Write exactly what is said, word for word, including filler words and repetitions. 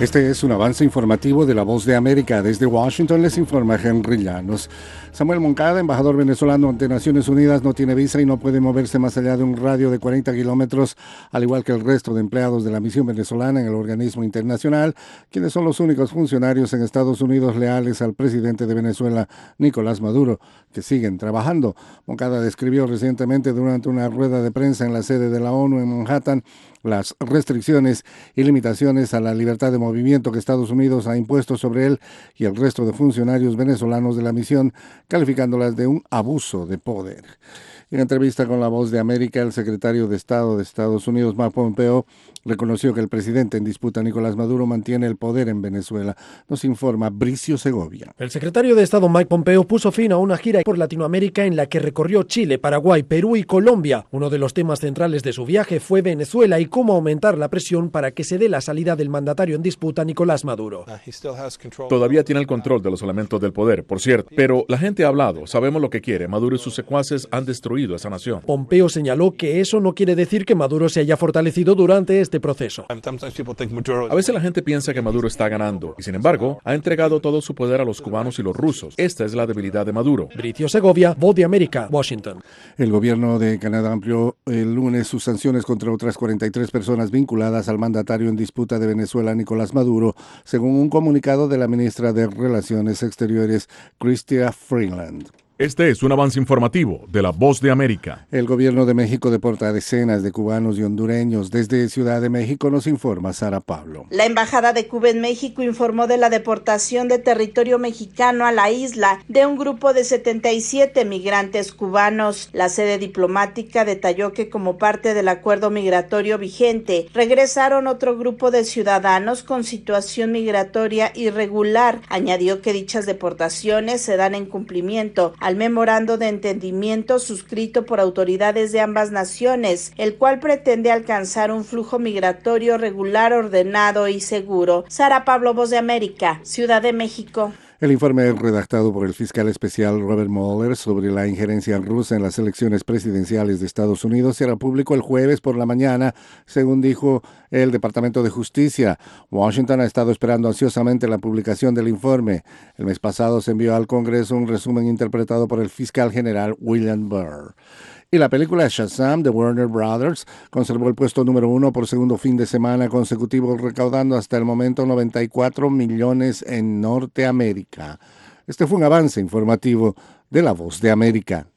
Este es un avance informativo de La Voz de América. Desde Washington les informa Henry Llanos. Samuel Moncada, embajador venezolano ante Naciones Unidas, no tiene visa y no puede moverse más allá de un radio de cuarenta kilómetros, al igual que el resto de empleados de la misión venezolana en el organismo internacional, quienes son los únicos funcionarios en Estados Unidos leales al presidente de Venezuela, Nicolás Maduro, que siguen trabajando. Moncada describió recientemente durante una rueda de prensa en la sede de la ONU en Manhattan las restricciones y limitaciones a la libertad de movimiento que Estados Unidos ha impuesto sobre él y el resto de funcionarios venezolanos de la misión, calificándolas de un abuso de poder. En entrevista con La Voz de América, el secretario de Estado de Estados Unidos, Mike Pompeo, reconoció que el presidente en disputa, Nicolás Maduro, mantiene el poder en Venezuela. Nos informa Bricio Segovia. El secretario de Estado Mike Pompeo puso fin a una gira por Latinoamérica en la que recorrió Chile, Paraguay, Perú y Colombia. Uno de los temas centrales de su viaje fue Venezuela y cómo aumentar la presión para que se dé la salida del mandatario en disputa, Nicolás Maduro. Todavía tiene el control de los elementos del poder, por cierto, pero la gente ha hablado, sabemos lo que quiere. Maduro y sus secuaces han destruido esa nación. Pompeo señaló que eso no quiere decir que Maduro se haya fortalecido durante este proceso. A veces la gente piensa que Maduro está ganando y, sin embargo, ha entregado todo su poder a los cubanos y los rusos. Esta es la debilidad de Maduro. Bricio Segovia, Voz de América, Washington. El gobierno de Canadá amplió el lunes sus sanciones contra otras cuarenta y tres personas vinculadas al mandatario en disputa de Venezuela, Nicolás Maduro, según un comunicado de la ministra de Relaciones Exteriores, Chrystia Freeland. Este es un avance informativo de La Voz de América. El gobierno de México deporta a decenas de cubanos y hondureños. Desde Ciudad de México nos informa Sara Pablo. La Embajada de Cuba en México informó de la deportación de territorio mexicano a la isla de un grupo de setenta y siete migrantes cubanos. La sede diplomática detalló que como parte del acuerdo migratorio vigente, regresaron otro grupo de ciudadanos con situación migratoria irregular. Añadió que dichas deportaciones se dan en cumplimiento al memorando de entendimiento suscrito por autoridades de ambas naciones, el cual pretende alcanzar un flujo migratorio regular, ordenado y seguro. Sara Pablo, Voz de América, Ciudad de México. El informe redactado por el fiscal especial Robert Mueller sobre la injerencia rusa en las elecciones presidenciales de Estados Unidos será público el jueves por la mañana, según dijo el Departamento de Justicia. Washington ha estado esperando ansiosamente la publicación del informe. El mes pasado se envió al Congreso un resumen interpretado por el fiscal general William Barr. Y la película Shazam de Warner Brothers conservó el puesto número uno por segundo fin de semana consecutivo, recaudando hasta el momento noventa y cuatro millones en Norteamérica. Este fue un avance informativo de La Voz de América.